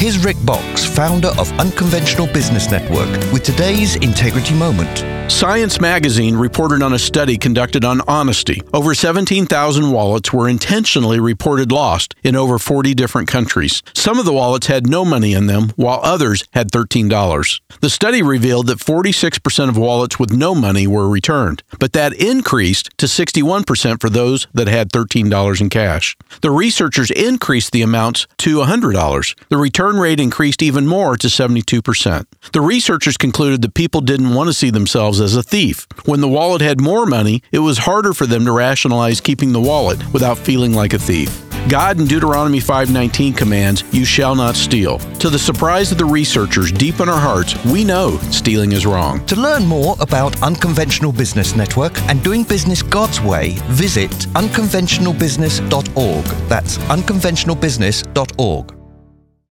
Here's Rick Box, founder of Unconventional Business Network, with today's Integrity Moment. Science Magazine reported on a study conducted on honesty. Over 17,000 wallets were intentionally reported lost in over 40 different countries. Some of the wallets had no money in them, while others had $13. The study revealed that 46% of wallets with no money were returned, but that increased to 61% for those that had $13 in cash. The researchers increased the amounts to $100. The return rate increased even more to 72%. The researchers concluded that people didn't want to see themselves as a thief. When the wallet had more money, it was harder for them to rationalize keeping the wallet without feeling like a thief. God in Deuteronomy 5:19 commands, "You shall not steal." To the surprise of the researchers, deep in our hearts, we know stealing is wrong. To learn more about Unconventional Business Network and doing business God's way, visit unconventionalbusiness.org. That's unconventionalbusiness.org.